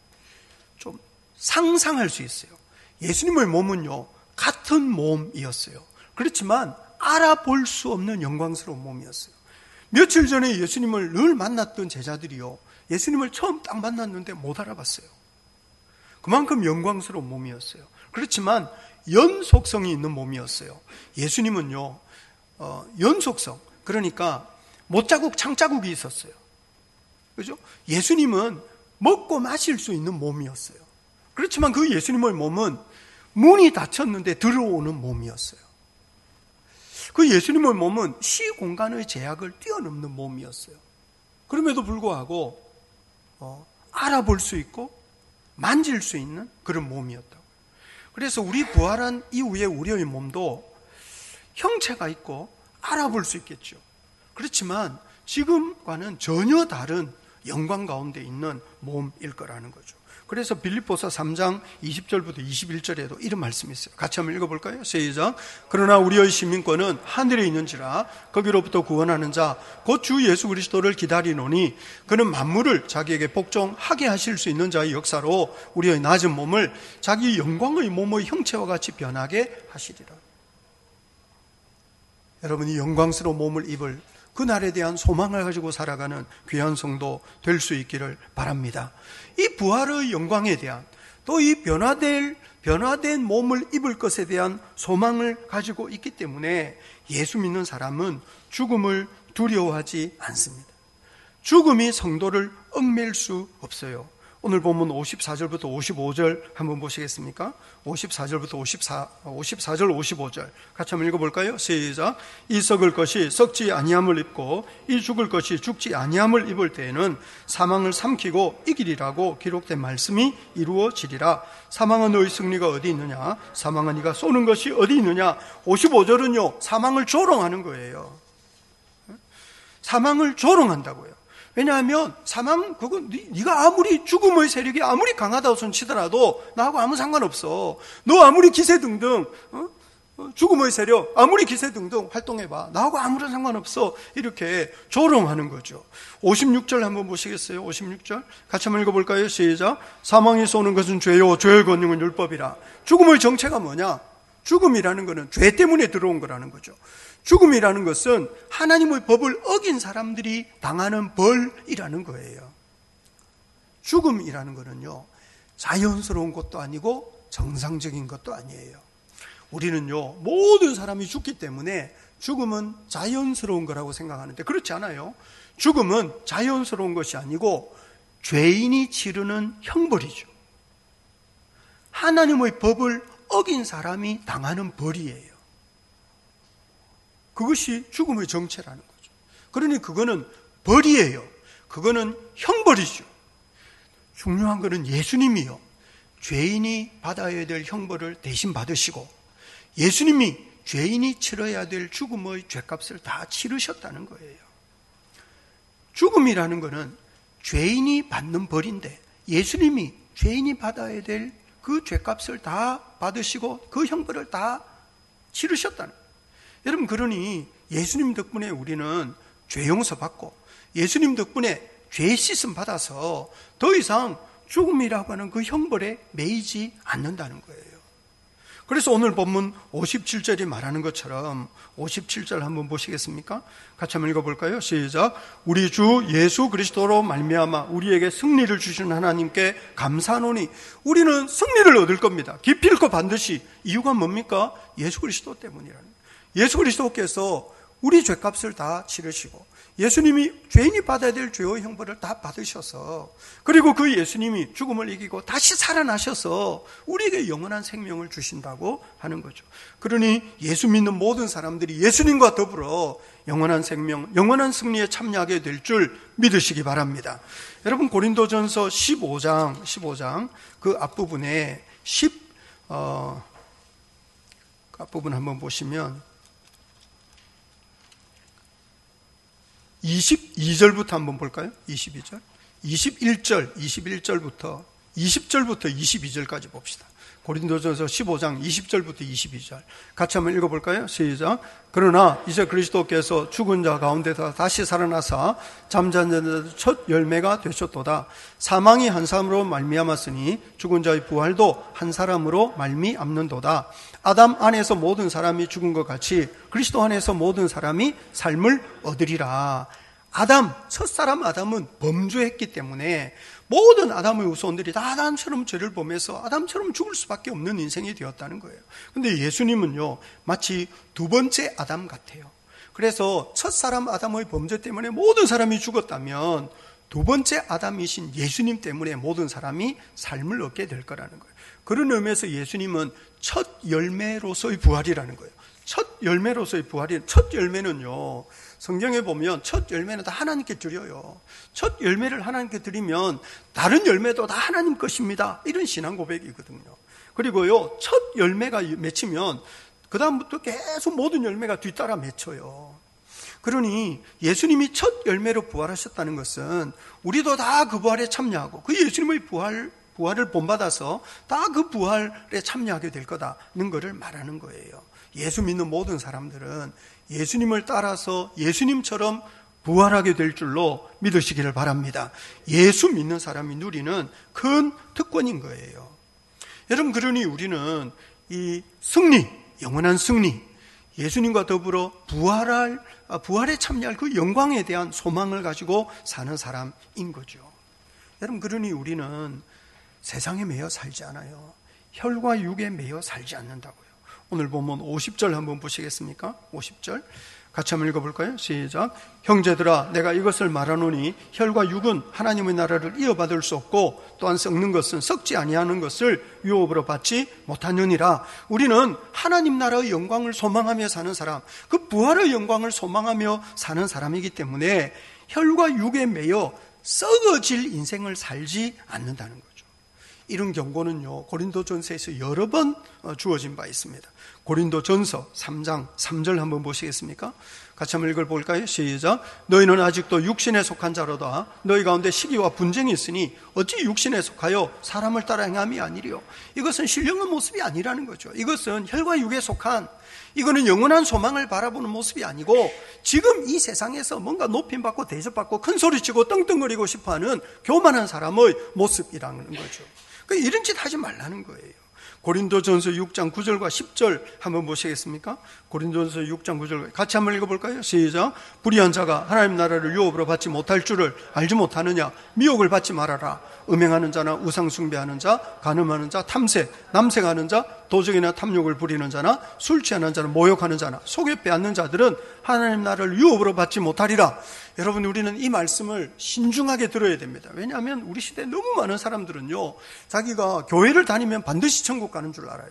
좀 상상할 수 있어요. 예수님의 몸은요, 같은 몸이었어요. 그렇지만 알아볼 수 없는 영광스러운 몸이었어요. 며칠 전에 예수님을 늘 만났던 제자들이요, 예수님을 처음 딱 만났는데 못 알아봤어요. 그만큼 영광스러운 몸이었어요. 그렇지만 연속성이 있는 몸이었어요. 예수님은요, 어, 연속성, 그러니까 못자국 창자국이 있었어요. 그죠? 예수님은 먹고 마실 수 있는 몸이었어요. 그렇지만 그 예수님의 몸은 문이 닫혔는데 들어오는 몸이었어요. 그 예수님의 몸은 시공간의 제약을 뛰어넘는 몸이었어요. 그럼에도 불구하고 어, 알아볼 수 있고 만질 수 있는 그런 몸이었다고. 그래서 우리 부활한 이후에 우리의 몸도 형체가 있고 알아볼 수 있겠죠. 그렇지만 지금과는 전혀 다른 영광 가운데 있는 몸일 거라는 거죠. 그래서 빌립보서 삼 장 이십 절부터 이십일 절에도 이런 말씀이 있어요. 같이 한번 읽어볼까요? 시작. 그러나 우리의 시민권은 하늘에 있는지라 거기로부터 구원하는 자 곧 주 예수 그리스도를 기다리노니, 그는 만물을 자기에게 복종하게 하실 수 있는 자의 역사로 우리의 낮은 몸을 자기 영광의 몸의 형체와 같이 변하게 하시리라. 여러분이 영광스러운 몸을 입을 그날에 대한 소망을 가지고 살아가는 귀한 성도 될 수 있기를 바랍니다. 이 부활의 영광에 대한, 또 이 변화될, 변화된 몸을 입을 것에 대한 소망을 가지고 있기 때문에 예수 믿는 사람은 죽음을 두려워하지 않습니다. 죽음이 성도를 얽맬 수 없어요. 오늘 본문 오십사 절부터 오십오 절 한번 보시겠습니까? 오십사 절부터 오십사, 오십사 절 오십오 절 같이 한번 읽어볼까요? 시작. 이 썩을 것이 썩지 아니함을 입고 이 죽을 것이 죽지 아니함을 입을 때에는 사망을 삼키고 이기리라고 기록된 말씀이 이루어지리라. 사망은 너희 승리가 어디 있느냐? 사망은 네가 쏘는 것이 어디 있느냐? 오십오 절은요, 사망을 조롱하는 거예요. 사망을 조롱한다고요. 왜냐하면 사망, 그건 네가 아무리 죽음의 세력이 아무리 강하다고 손치더라도 나하고 아무 상관없어. 너 아무리 기세등등 어? 죽음의 세력 아무리 기세등등 활동해봐. 나하고 아무런 상관없어. 이렇게 조롱하는 거죠. 오십육 절 한번 보시겠어요? 오십육 절 같이 한번 읽어볼까요? 시작. 사망에서 오는 것은 죄요 죄의 권능은 율법이라. 죽음의 정체가 뭐냐? 죽음이라는 것은 죄 때문에 들어온 거라는 거죠. 죽음이라는 것은 하나님의 법을 어긴 사람들이 당하는 벌이라는 거예요. 죽음이라는 것은요, 자연스러운 것도 아니고 정상적인 것도 아니에요. 우리는요, 모든 사람이 죽기 때문에 죽음은 자연스러운 거라고 생각하는데 그렇지 않아요. 죽음은 자연스러운 것이 아니고 죄인이 치르는 형벌이죠. 하나님의 법을 어긴 사람이 당하는 벌이에요. 그것이 죽음의 정체라는 거죠. 그러니 그거는 벌이에요. 그거는 형벌이죠. 중요한 것은 예수님이요, 죄인이 받아야 될 형벌을 대신 받으시고 예수님이 죄인이 치러야 될 죽음의 죄값을 다 치르셨다는 거예요. 죽음이라는 것은 죄인이 받는 벌인데 예수님이 죄인이 받아야 될 그 죄값을 다 받으시고 그 형벌을 다 치르셨다는 거예요. 여러분, 그러니 예수님 덕분에 우리는 죄 용서 받고 예수님 덕분에 죄 씻음 받아서 더 이상 죽음이라고 하는 그 형벌에 매이지 않는다는 거예요. 그래서 오늘 본문 오십칠 절이 말하는 것처럼 오십칠 절 한번 보시겠습니까? 같이 한번 읽어볼까요? 시작. 우리 주 예수 그리스도로 말미암아 우리에게 승리를 주신 하나님께 감사하노니. 우리는 승리를 얻을 겁니다. 기필코 반드시. 이유가 뭡니까? 예수 그리스도 때문이라는 거예요. 예수 그리스도께서 우리 죄값을 다 치르시고 예수님이 죄인이 받아야 될 죄의 형벌을 다 받으셔서, 그리고 그 예수님이 죽음을 이기고 다시 살아나셔서 우리에게 영원한 생명을 주신다고 하는 거죠. 그러니 예수 믿는 모든 사람들이 예수님과 더불어 영원한 생명, 영원한 승리에 참여하게 될 줄 믿으시기 바랍니다. 여러분, 고린도전서 십오 장 십오 장 그 앞부분에 십 어, 그 앞부분 한번 보시면 이십이 절부터 한번 볼까요? 이십이 절, 이십일 절, 이십일 절부터 이십 절부터 이십이 절까지 봅시다. 고린도전서 십오 장 이십 절부터 이십이 절 같이 한번 읽어볼까요? 시작. 그러나 이제 그리스도께서 죽은 자 가운데서 다시 살아나사 잠자는 자들 첫 열매가 되셨도다. 사망이 한 사람으로 말미암았으니 죽은 자의 부활도 한 사람으로 말미암는도다. 아담 안에서 모든 사람이 죽은 것 같이 그리스도 안에서 모든 사람이 삶을 얻으리라. 아담, 첫사람 아담은 범죄했기 때문에 모든 아담의 후손들이 다 아담처럼 죄를 범해서 아담처럼 죽을 수밖에 없는 인생이 되었다는 거예요. 근데 예수님은요, 마치 두 번째 아담 같아요. 그래서 첫사람 아담의 범죄 때문에 모든 사람이 죽었다면 두 번째 아담이신 예수님 때문에 모든 사람이 삶을 얻게 될 거라는 거예요. 그런 의미에서 예수님은 첫 열매로서의 부활이라는 거예요. 첫 열매로서의 부활이, 첫 열매는요, 성경에 보면 첫 열매는 다 하나님께 드려요. 첫 열매를 하나님께 드리면 다른 열매도 다 하나님 것입니다. 이런 신앙 고백이거든요. 그리고요, 첫 열매가 맺히면 그 다음부터 계속 모든 열매가 뒤따라 맺혀요. 그러니 예수님이 첫 열매로 부활하셨다는 것은 우리도 다 그 부활에 참여하고 그 예수님의 부활, 부활을 본받아서 다 그 부활에 참여하게 될 거다는 것을 말하는 거예요. 예수 믿는 모든 사람들은 예수님을 따라서 예수님처럼 부활하게 될 줄로 믿으시기를 바랍니다. 예수 믿는 사람이 누리는 큰 특권인 거예요. 여러분, 그러니 우리는 이 승리, 영원한 승리, 예수님과 더불어 부활할, 부활에 참여할 그 영광에 대한 소망을 가지고 사는 사람인 거죠. 여러분, 그러니 우리는 세상에 매여 살지 않아요. 혈과 육에 매여 살지 않는다고요. 오늘 보면 오십 절 한번 보시겠습니까? 오십 절 같이 한번 읽어볼까요? 시작. 형제들아, 내가 이것을 말하노니 혈과 육은 하나님의 나라를 이어받을 수 없고 또한 썩는 것은 썩지 아니하는 것을 유업으로 받지 못하느니라. 우리는 하나님 나라의 영광을 소망하며 사는 사람, 그 부활의 영광을 소망하며 사는 사람이기 때문에 혈과 육에 매여 썩어질 인생을 살지 않는다는 거죠. 이런 경고는요, 고린도전서에서 여러 번 주어진 바 있습니다. 고린도전서 삼 장 삼 절 한번 보시겠습니까? 같이 한번 읽어볼까요? 시작. 너희는 아직도 육신에 속한 자로다. 너희 가운데 시기와 분쟁이 있으니 어찌 육신에 속하여 사람을 따라 행함이 아니리요. 이것은 신령한 모습이 아니라는 거죠. 이것은 혈과 육에 속한, 이거는 영원한 소망을 바라보는 모습이 아니고 지금 이 세상에서 뭔가 높임받고 대접받고 큰소리치고 떵떵거리고 싶어하는 교만한 사람의 모습이라는 거죠. 그러니까 이런 짓 하지 말라는 거예요. 고린도전서 육 장 구 절과 십 절 한번 보시겠습니까? 고린도전서 육 장 구 절 같이 한번 읽어볼까요? 시작. 불의한 자가 하나님 나라를 유업으로 받지 못할 줄을 알지 못하느냐? 미혹을 받지 말아라. 음행하는 자나 우상 숭배하는 자, 간음하는 자, 탐색, 남색하는 자, 도적이나 탐욕을 부리는 자나 술 취하는 자나 모욕하는 자나 속여 빼앗는 자들은 하나님 나라를 유업으로 받지 못하리라. 여러분, 우리는 이 말씀을 신중하게 들어야 됩니다. 왜냐하면 우리 시대에 너무 많은 사람들은요, 자기가 교회를 다니면 반드시 천국 가는 줄 알아요.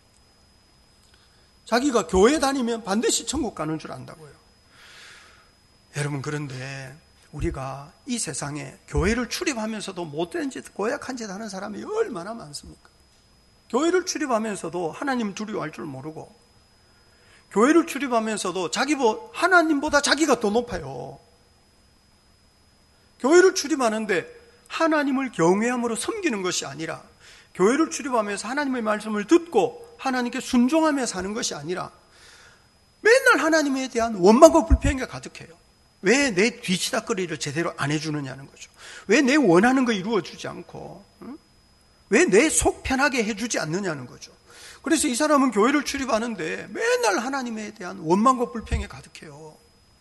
자기가 교회 다니면 반드시 천국 가는 줄 안다고요. 여러분, 그런데 우리가 이 세상에 교회를 출입하면서도 못된 짓, 고약한 짓 하는 사람이 얼마나 많습니까? 교회를 출입하면서도 하나님 두려워할 줄 모르고, 교회를 출입하면서도 자기 하나님보다 자기가 더 높아요. 교회를 출입하는데 하나님을 경외함으로 섬기는 것이 아니라, 교회를 출입하면서 하나님의 말씀을 듣고 하나님께 순종하며 사는 것이 아니라 맨날 하나님에 대한 원망과 불평이 가득해요. 왜 내 뒤치다거리를 제대로 안 해주느냐는 거죠. 왜 내 원하는 거 이루어주지 않고, 응? 왜 내 속 편하게 해주지 않느냐는 거죠. 그래서 이 사람은 교회를 출입하는데 맨날 하나님에 대한 원망과 불평이 가득해요.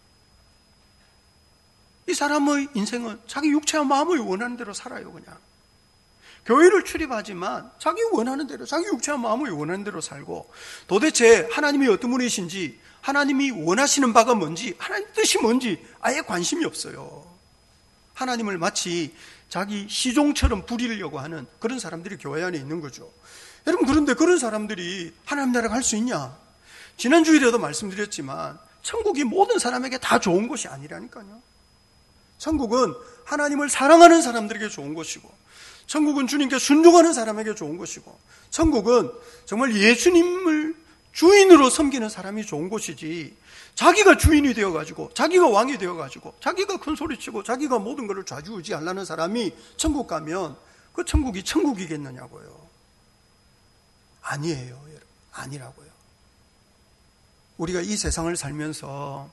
이 사람의 인생은 자기 육체와 마음을 원하는 대로 살아요. 그냥 교회를 출입하지만 자기 원하는 대로, 자기 육체와 마음을 원하는 대로 살고, 도대체 하나님이 어떤 분이신지, 하나님이 원하시는 바가 뭔지, 하나님 뜻이 뭔지 아예 관심이 없어요. 하나님을 마치 자기 시종처럼 부리려고 하는 그런 사람들이 교회 안에 있는 거죠. 여러분, 그런데 그런 사람들이 하나님 나라에 갈 수 있냐? 지난 주일에도 말씀드렸지만 천국이 모든 사람에게 다 좋은 것이 아니라니까요. 천국은 하나님을 사랑하는 사람들에게 좋은 것이고, 천국은 주님께 순종하는 사람에게 좋은 것이고, 천국은 정말 예수님을 주인으로 섬기는 사람이 좋은 곳이지, 자기가 주인이 되어가지고, 자기가 왕이 되어가지고, 자기가 큰 소리치고, 자기가 모든 것을 좌지우지하려는 사람이 천국 가면 그 천국이 천국이겠느냐고요. 아니에요, 여러분. 아니라고요. 우리가 이 세상을 살면서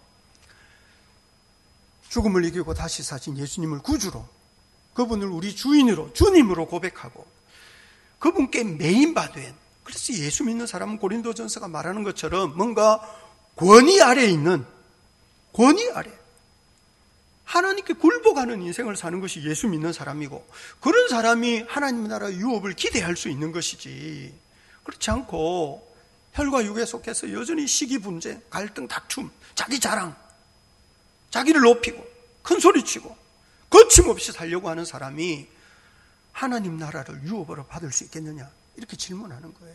죽음을 이기고 다시 사신 예수님을 구주로, 그분을 우리 주인으로, 주님으로 고백하고 그분께 매인바된, 그래서 예수 믿는 사람은 고린도전서가 말하는 것처럼 뭔가 권위 아래에 있는, 권위 아래, 하나님께 굴복하는 인생을 사는 것이 예수 믿는 사람이고, 그런 사람이 하나님 나라 유업을 기대할 수 있는 것이지, 그렇지 않고 혈과 육에 속해서 여전히 시기 분쟁, 갈등, 다툼, 자기 자랑, 자기를 높이고 큰 소리치고 거침없이 살려고 하는 사람이 하나님 나라를 유업으로 받을 수 있겠느냐, 이렇게 질문하는 거예요.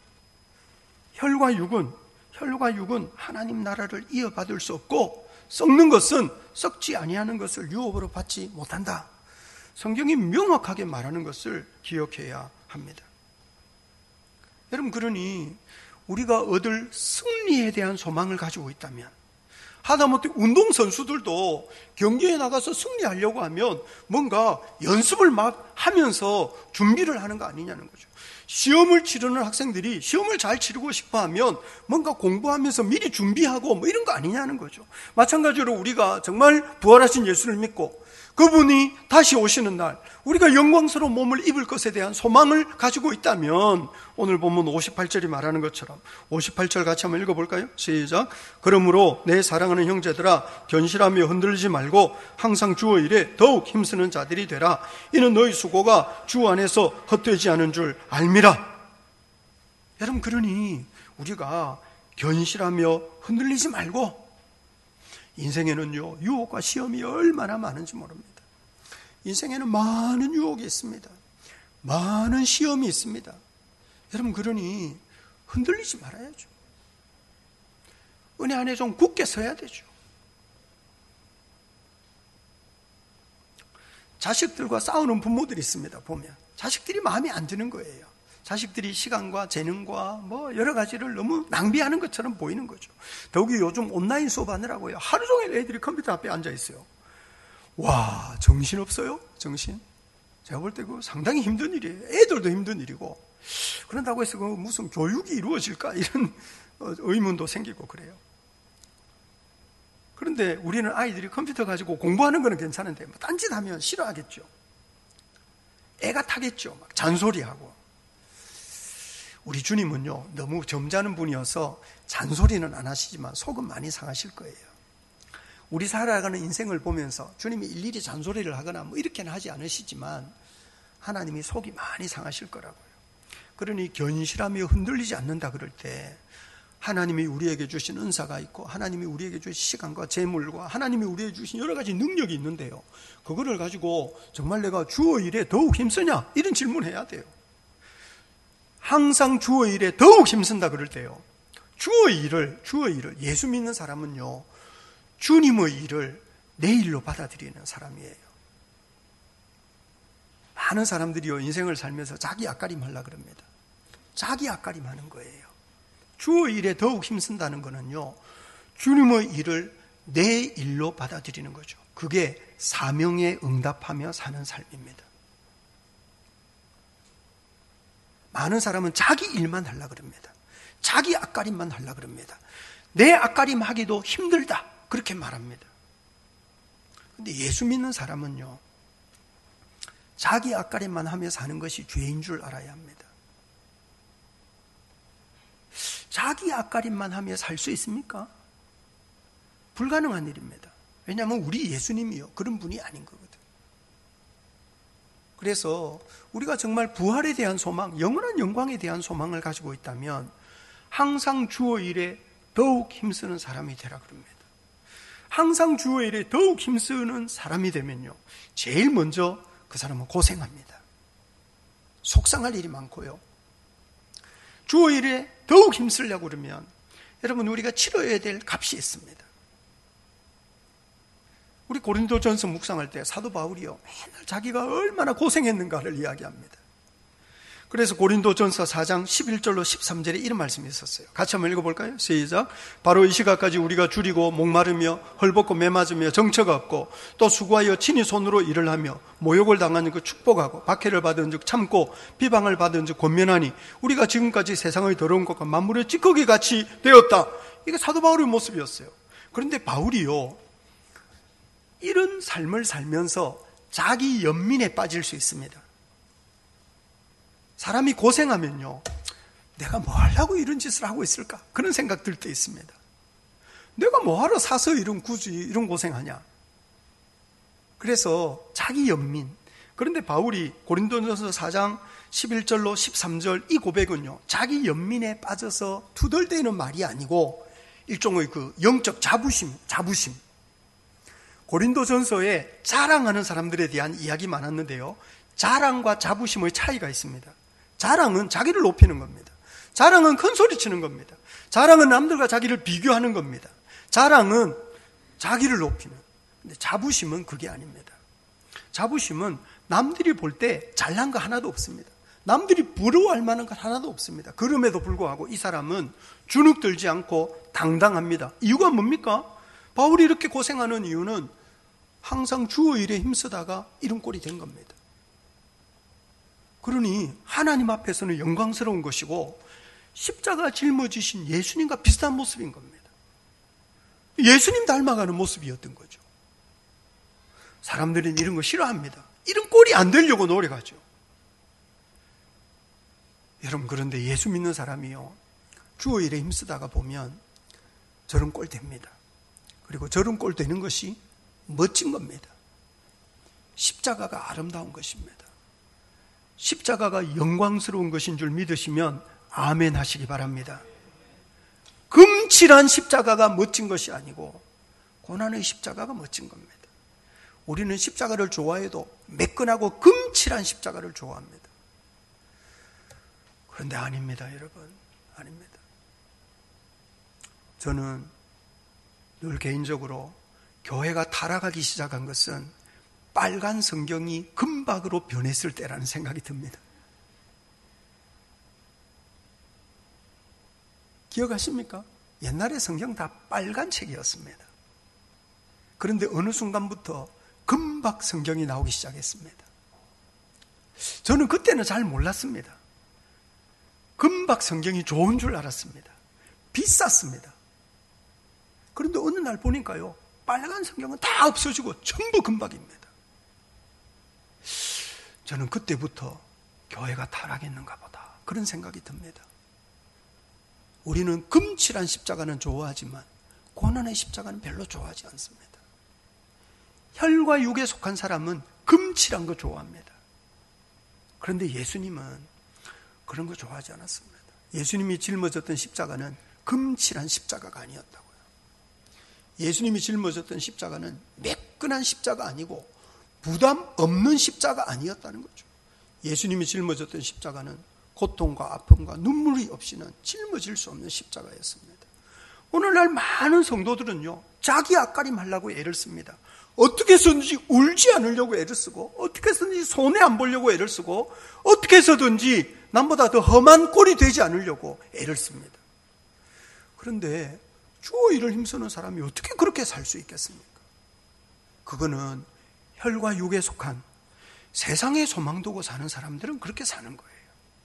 혈과 육은 혈과 육은 하나님 나라를 이어받을 수 없고, 썩는 것은 썩지 아니하는 것을 유업으로 받지 못한다. 성경이 명확하게 말하는 것을 기억해야 합니다. 여러분, 그러니 우리가 얻을 승리에 대한 소망을 가지고 있다면, 하다못해 운동선수들도 경기에 나가서 승리하려고 하면 뭔가 연습을 막 하면서 준비를 하는 거 아니냐는 거죠. 시험을 치르는 학생들이 시험을 잘 치르고 싶어 하면 뭔가 공부하면서 미리 준비하고 뭐 이런 거 아니냐는 거죠. 마찬가지로 우리가 정말 부활하신 예수를 믿고 그분이 다시 오시는 날 우리가 영광스러운 몸을 입을 것에 대한 소망을 가지고 있다면, 오늘 본문 오십팔 절이 말하는 것처럼 오십팔 절 같이 한번 읽어볼까요? 시작. 그러므로 내 사랑하는 형제들아, 견실하며 흔들리지 말고 항상 주의 일에 더욱 힘쓰는 자들이 되라. 이는 너희 수고가 주 안에서 헛되지 않은 줄 알미라. 여러분, 그러니 우리가 견실하며 흔들리지 말고, 인생에는요, 유혹과 시험이 얼마나 많은지 모릅니다. 인생에는 많은 유혹이 있습니다. 많은 시험이 있습니다. 여러분, 그러니 흔들리지 말아야죠. 은혜 안에 좀 굳게 서야 되죠. 자식들과 싸우는 부모들이 있습니다. 보면 자식들이 마음에 안 드는 거예요. 자식들이 시간과 재능과 뭐 여러 가지를 너무 낭비하는 것처럼 보이는 거죠. 더욱이 요즘 온라인 수업하느라고요. 하루 종일 애들이 컴퓨터 앞에 앉아 있어요. 와, 정신없어요? 정신? 제가 볼 때 그 상당히 힘든 일이에요. 애들도 힘든 일이고. 그런다고 해서 그 무슨 교육이 이루어질까? 이런 의문도 생기고 그래요. 그런데 우리는 아이들이 컴퓨터 가지고 공부하는 거는 괜찮은데 뭐 딴짓하면 싫어하겠죠. 애가 타겠죠. 막 잔소리하고. 우리 주님은요, 너무 점잖은 분이어서 잔소리는 안 하시지만 속은 많이 상하실 거예요. 우리 살아가는 인생을 보면서 주님이 일일이 잔소리를 하거나 뭐 이렇게는 하지 않으시지만 하나님이 속이 많이 상하실 거라고요. 그러니 견실하며 흔들리지 않는다 그럴 때 하나님이 우리에게 주신 은사가 있고 하나님이 우리에게 주신 시간과 재물과 하나님이 우리에게 주신 여러 가지 능력이 있는데요, 그거를 가지고 정말 내가 주의 일에 더욱 힘쓰냐? 이런 질문을 해야 돼요. 항상 주의 일에 더욱 힘쓴다 그럴 때요, 주의 일을 주의 일을 예수 믿는 사람은요, 주님의 일을 내 일로 받아들이는 사람이에요. 많은 사람들이요, 인생을 살면서 자기 앞가림 하려고 그럽니다. 자기 앞가림 하는 거예요. 주의 일에 더욱 힘쓴다는 거는요, 주님의 일을 내 일로 받아들이는 거죠. 그게 사명에 응답하며 사는 삶입니다. 많은 사람은 자기 일만 하려고 그럽니다. 자기 앞가림만 하려고 그럽니다. 내 앞가림 하기도 힘들다, 그렇게 말합니다. 그런데 예수 믿는 사람은요, 자기 앞가림만 하며 사는 것이 죄인 줄 알아야 합니다. 자기 앞가림만 하며 살 수 있습니까? 불가능한 일입니다. 왜냐하면 우리 예수님이요, 그런 분이 아닌 거거든. 그래서 우리가 정말 부활에 대한 소망, 영원한 영광에 대한 소망을 가지고 있다면 항상 주의 일에 더욱 힘쓰는 사람이 되라 그럽니다. 항상 주의 일에 더욱 힘쓰는 사람이 되면요, 제일 먼저 그 사람은 고생합니다. 속상할 일이 많고요. 주의 일에 더욱 힘쓰려고 그러면 여러분, 우리가 치러야 될 값이 있습니다. 우리 고린도전서 묵상할 때 사도 바울이요, 맨날 자기가 얼마나 고생했는가를 이야기합니다. 그래서 고린도전서 사 장 십일 절로 십삼 절에 이런 말씀이 있었어요. 같이 한번 읽어볼까요? 시작. 바로 이 시각까지 우리가 줄이고 목마르며 헐벗고 매맞으며 정처가 없고 또 수고하여 친히 손으로 일을 하며 모욕을 당하는 그 축복하고 박해를 받은 즉 참고 비방을 받은 즉 권면하니 우리가 지금까지 세상의 더러운 것과 만물의 찌꺼기 같이 되었다. 이게 사도 바울의 모습이었어요. 그런데 바울이요, 이런 삶을 살면서 자기 연민에 빠질 수 있습니다. 사람이 고생하면요, 내가 뭐 하려고 이런 짓을 하고 있을까? 그런 생각 들 때 있습니다. 내가 뭐하러 사서 이런 굳이 이런 고생하냐? 그래서 자기 연민. 그런데 바울이 고린도전서 사 장 십일 절로 십삼 절 이 고백은요, 자기 연민에 빠져서 투덜대는 말이 아니고 일종의 그 영적 자부심, 자부심. 고린도전서에 자랑하는 사람들에 대한 이야기 많았는데요, 자랑과 자부심의 차이가 있습니다. 자랑은 자기를 높이는 겁니다. 자랑은 큰 소리 치는 겁니다. 자랑은 남들과 자기를 비교하는 겁니다. 자랑은 자기를 높이는. 근데 자부심은 그게 아닙니다. 자부심은 남들이 볼 때 잘난 거 하나도 없습니다. 남들이 부러워할 만한 것 하나도 없습니다. 그럼에도 불구하고 이 사람은 주눅들지 않고 당당합니다. 이유가 뭡니까? 바울이 이렇게 고생하는 이유는 항상 주의 일에 힘쓰다가 이런 꼴이 된 겁니다. 그러니 하나님 앞에서는 영광스러운 것이고 십자가 짊어지신 예수님과 비슷한 모습인 겁니다. 예수님 닮아가는 모습이었던 거죠. 사람들은 이런 거 싫어합니다. 이런 꼴이 안 되려고 노력하죠. 여러분, 그런데 예수 믿는 사람이요, 주의 일에 힘쓰다가 보면 저런 꼴 됩니다. 그리고 저런 꼴 되는 것이 멋진 겁니다. 십자가가 아름다운 것입니다. 십자가가 영광스러운 것인 줄 믿으시면 아멘 하시기 바랍니다. 금칠한 십자가가 멋진 것이 아니고 고난의 십자가가 멋진 겁니다. 우리는 십자가를 좋아해도 매끈하고 금칠한 십자가를 좋아합니다. 그런데 아닙니다, 여러분. 아닙니다. 저는 늘 개인적으로 교회가 타락하기 시작한 것은 빨간 성경이 금박으로 변했을 때라는 생각이 듭니다. 기억하십니까? 옛날에 성경 다 빨간 책이었습니다. 그런데 어느 순간부터 금박 성경이 나오기 시작했습니다. 저는 그때는 잘 몰랐습니다. 금박 성경이 좋은 줄 알았습니다. 비쌌습니다. 그런데 어느 날 보니까요, 빨간 성경은 다 없어지고 전부 금박입니다. 저는 그때부터 교회가 타락했는가 보다, 그런 생각이 듭니다. 우리는 금칠한 십자가는 좋아하지만 고난의 십자가는 별로 좋아하지 않습니다. 혈과 육에 속한 사람은 금칠한 거 좋아합니다. 그런데 예수님은 그런 거 좋아하지 않았습니다. 예수님이 짊어졌던 십자가는 금칠한 십자가가 아니었다고요. 예수님이 짊어졌던 십자가는 매끈한 십자가 아니고 부담 없는 십자가 아니었다는 거죠. 예수님이 짊어졌던 십자가는 고통과 아픔과 눈물이 없이는 짊어질 수 없는 십자가였습니다. 오늘날 많은 성도들은요, 자기 앞가림 하려고 애를 씁니다. 어떻게 해서든지 울지 않으려고 애를 쓰고, 어떻게 해서든지 손해 안 보려고 애를 쓰고, 어떻게 해서든지 남보다 더 험한 꼴이 되지 않으려고 애를 씁니다. 그런데 주의 일을 힘쓰는 사람이 어떻게 그렇게 살 수 있겠습니까? 그거는 혈과 육에 속한 세상에 소망 두고 사는 사람들은 그렇게 사는 거예요.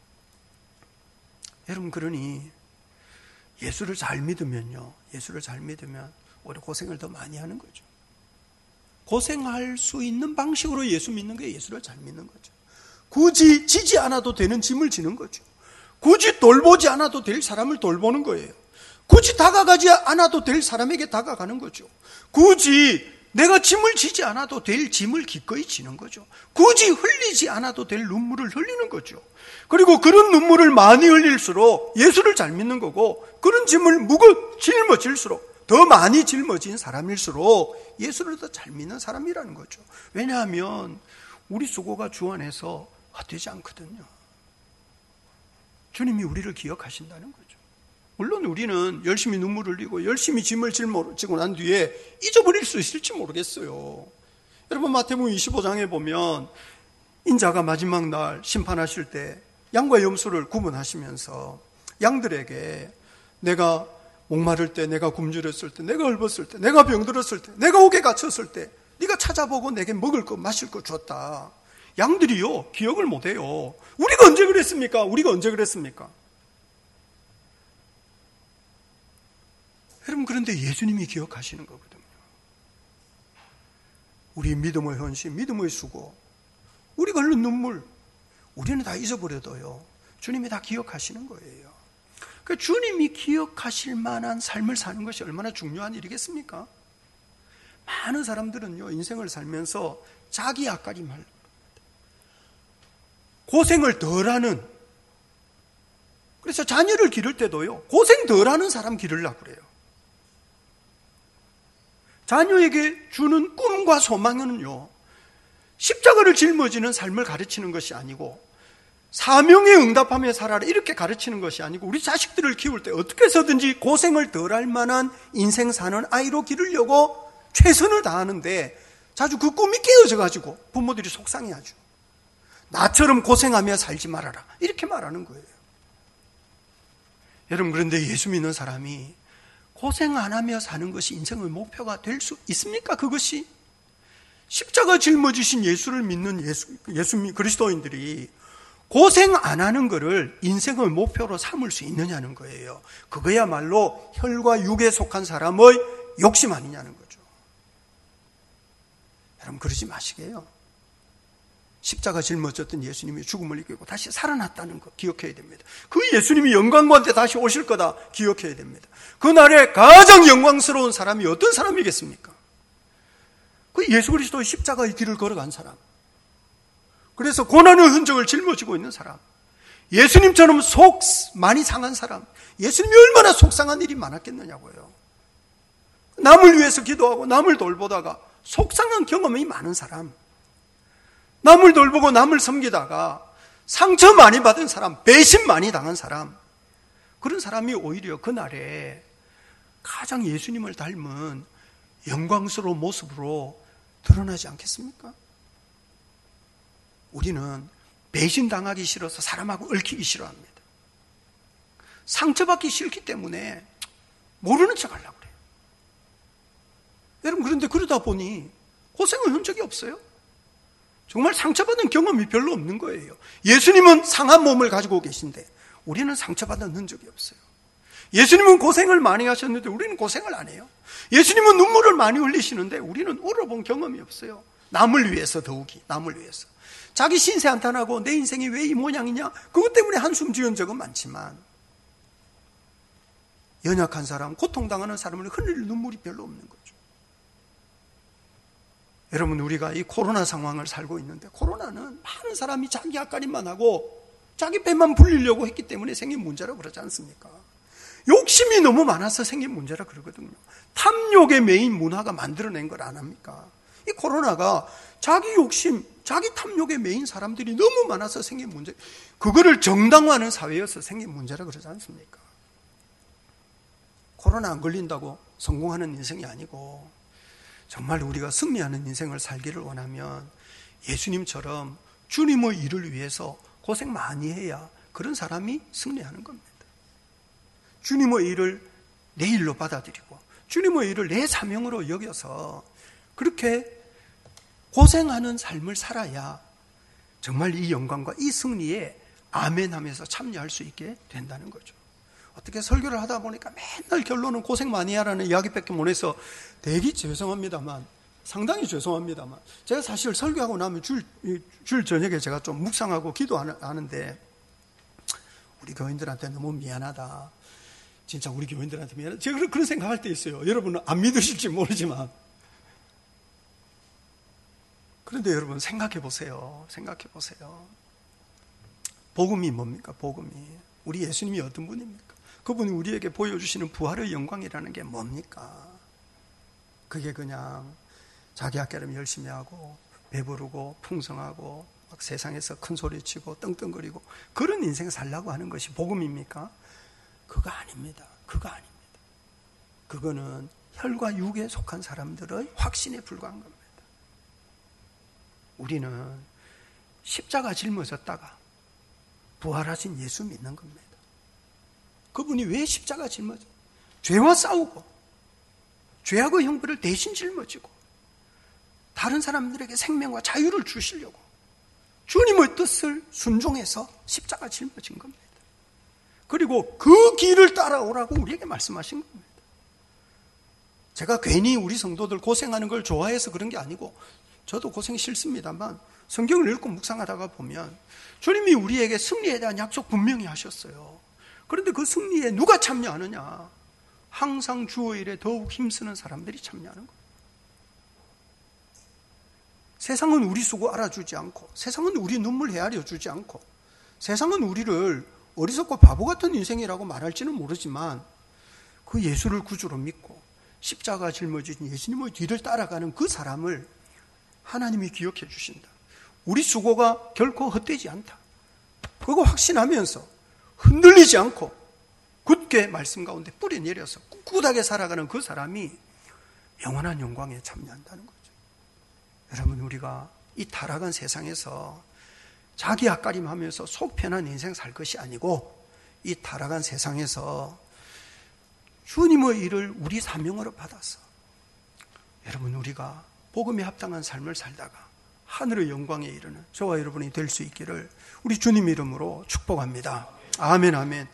여러분, 그러니 예수를 잘 믿으면요, 예수를 잘 믿으면 오히려 고생을 더 많이 하는 거죠. 고생할 수 있는 방식으로 예수 믿는 게 예수를 잘 믿는 거죠. 굳이 지지 않아도 되는 짐을 지는 거죠. 굳이 돌보지 않아도 될 사람을 돌보는 거예요. 굳이 다가가지 않아도 될 사람에게 다가가는 거죠. 굳이 내가 짐을 지지 않아도 될 짐을 기꺼이 지는 거죠. 굳이 흘리지 않아도 될 눈물을 흘리는 거죠. 그리고 그런 눈물을 많이 흘릴수록 예수를 잘 믿는 거고, 그런 짐을 무거 짊어질수록, 더 많이 짊어진 사람일수록 예수를 더 잘 믿는 사람이라는 거죠. 왜냐하면 우리 수고가 주 안에서 헛되지 않거든요. 주님이 우리를 기억하신다는 거죠. 물론 우리는 열심히 눈물을 흘리고 열심히 짐을 짊어지고 난 뒤에 잊어버릴 수 있을지 모르겠어요. 여러분, 마태복음 이십오 장에 보면 인자가 마지막 날 심판하실 때 양과 염소를 구분하시면서 양들에게 내가 목마를 때, 내가 굶주렸을 때, 내가 헐벗을 때, 내가 병들었을 때, 내가 옥에 갇혔을 때 네가 찾아보고 내게 먹을 거 마실 거 줬다. 양들이요, 기억을 못해요. 우리가 언제 그랬습니까? 우리가 언제 그랬습니까? 여러분, 그런데 예수님이 기억하시는 거거든요. 우리 믿음의 헌신, 믿음의 수고, 우리가 흘린 눈물, 우리는 다 잊어버려도요, 주님이 다 기억하시는 거예요. 그러니까 주님이 기억하실 만한 삶을 사는 것이 얼마나 중요한 일이겠습니까? 많은 사람들은요, 인생을 살면서 자기 앞가림할, 고생을 덜하는, 그래서 자녀를 기를 때도요, 고생 덜하는 사람 기르려고 그래요. 자녀에게 주는 꿈과 소망은요, 십자가를 짊어지는 삶을 가르치는 것이 아니고 사명에 응답하며 살아라 이렇게 가르치는 것이 아니고, 우리 자식들을 키울 때 어떻게 해서든지 고생을 덜할 만한 인생 사는 아이로 기르려고 최선을 다하는데, 자주 그 꿈이 깨어져 가지고 부모들이 속상해하죠. 나처럼 고생하며 살지 말아라 이렇게 말하는 거예요. 여러분, 그런데 예수 믿는 사람이 고생 안 하며 사는 것이 인생의 목표가 될 수 있습니까? 그것이 십자가 짊어지신 예수를 믿는 예수, 예수 그리스도인들이 고생 안 하는 것을 인생의 목표로 삼을 수 있느냐는 거예요. 그거야말로 혈과 육에 속한 사람의 욕심 아니냐는 거죠. 여러분, 그러지 마시게요. 십자가 짊어졌던 예수님이 죽음을 이기고 다시 살아났다는 거 기억해야 됩니다. 그 예수님이 영광과한테 다시 오실 거다 기억해야 됩니다. 그날에 가장 영광스러운 사람이 어떤 사람이겠습니까? 그 예수 그리스도의 십자가의 길을 걸어간 사람, 그래서 고난의 흔적을 짊어지고 있는 사람, 예수님처럼 속 많이 상한 사람, 예수님이 얼마나 속상한 일이 많았겠느냐고요. 남을 위해서 기도하고 남을 돌보다가 속상한 경험이 많은 사람, 남을 돌보고 남을 섬기다가 상처 많이 받은 사람, 배신 많이 당한 사람, 그런 사람이 오히려 그날에 가장 예수님을 닮은 영광스러운 모습으로 드러나지 않겠습니까? 우리는 배신당하기 싫어서 사람하고 얽히기 싫어합니다. 상처받기 싫기 때문에 모르는 척 하려고 그래요. 여러분, 그런데 그러다 보니 고생을 한 적이 없어요. 정말 상처받은 경험이 별로 없는 거예요. 예수님은 상한 몸을 가지고 계신데 우리는 상처받은 흔적이 없어요. 예수님은 고생을 많이 하셨는데 우리는 고생을 안 해요. 예수님은 눈물을 많이 흘리시는데 우리는 울어본 경험이 없어요. 남을 위해서, 더욱이 남을 위해서. 자기 신세 한탄하고 내 인생이 왜 이 모양이냐, 그것 때문에 한숨 지은 적은 많지만 연약한 사람, 고통당하는 사람을 흘릴 눈물이 별로 없는 거죠. 여러분, 우리가 이 코로나 상황을 살고 있는데 코로나는 많은 사람이 자기 앞가림만 하고 자기 배만 불리려고 했기 때문에 생긴 문제라고 그러지 않습니까? 욕심이 너무 많아서 생긴 문제라 그러거든요. 탐욕의 메인 문화가 만들어낸 걸 안 합니까? 이 코로나가 자기 욕심, 자기 탐욕의 메인 사람들이 너무 많아서 생긴 문제, 그거를 정당화하는 사회여서 생긴 문제라 그러지 않습니까? 코로나 안 걸린다고 성공하는 인생이 아니고, 정말 우리가 승리하는 인생을 살기를 원하면 예수님처럼 주님의 일을 위해서 고생 많이 해야 그런 사람이 승리하는 겁니다. 주님의 일을 내 일로 받아들이고 주님의 일을 내 사명으로 여겨서 그렇게 고생하는 삶을 살아야 정말 이 영광과 이 승리에 아멘하면서 참여할 수 있게 된다는 거죠. 어떻게 설교를 하다 보니까 맨날 결론은 고생 많이 하라는 이야기밖에 못 해서 되게 죄송합니다만, 상당히 죄송합니다만, 제가 사실 설교하고 나면 줄, 줄 저녁에 제가 좀 묵상하고 기도하는데 우리 교인들한테 너무 미안하다. 진짜 우리 교인들한테 미안하다. 제가 그런 생각할 때 있어요. 여러분은 안 믿으실지 모르지만. 그런데 여러분 생각해 보세요. 생각해 보세요. 복음이 뭡니까? 복음이. 우리 예수님이 어떤 분입니까? 그분이 우리에게 보여주시는 부활의 영광이라는 게 뭡니까? 그게 그냥 자기 학교를 열심히 하고 배부르고 풍성하고 막 세상에서 큰 소리치고 떵떵거리고 그런 인생 살라고 하는 것이 복음입니까? 그거 아닙니다. 그거 아닙니다. 그거는 혈과 육에 속한 사람들의 확신에 불과한 겁니다. 우리는 십자가 짊어졌다가 부활하신 예수 믿는 겁니다. 그분이 왜 십자가 짊어져? 죄와 싸우고 죄악의 형벌을 대신 짊어지고 다른 사람들에게 생명과 자유를 주시려고 주님의 뜻을 순종해서 십자가 짊어진 겁니다. 그리고 그 길을 따라오라고 우리에게 말씀하신 겁니다. 제가 괜히 우리 성도들 고생하는 걸 좋아해서 그런 게 아니고 저도 고생이 싫습니다만 성경을 읽고 묵상하다가 보면 주님이 우리에게 승리에 대한 약속 분명히 하셨어요. 그런데 그 승리에 누가 참여하느냐? 항상 주의 일에 더욱 힘쓰는 사람들이 참여하는 거예요. 세상은 우리 수고 알아주지 않고, 세상은 우리 눈물 헤아려 주지 않고, 세상은 우리를 어리석고 바보 같은 인생이라고 말할지는 모르지만 그 예수를 구주로 믿고 십자가 짊어진 예수님의 뒤를 따라가는 그 사람을 하나님이 기억해 주신다. 우리 수고가 결코 헛되지 않다. 그거 확신하면서 흔들리지 않고 굳게 말씀 가운데 뿌리 내려서 꿋꿋하게 살아가는 그 사람이 영원한 영광에 참여한다는 거죠. 여러분, 우리가 이 타락한 세상에서 자기 앞가림하면서 속 편한 인생 살 것이 아니고 이 타락한 세상에서 주님의 일을 우리 사명으로 받아서 여러분, 우리가 복음에 합당한 삶을 살다가 하늘의 영광에 이르는 저와 여러분이 될 수 있기를 우리 주님 이름으로 축복합니다. 아멘, 아멘.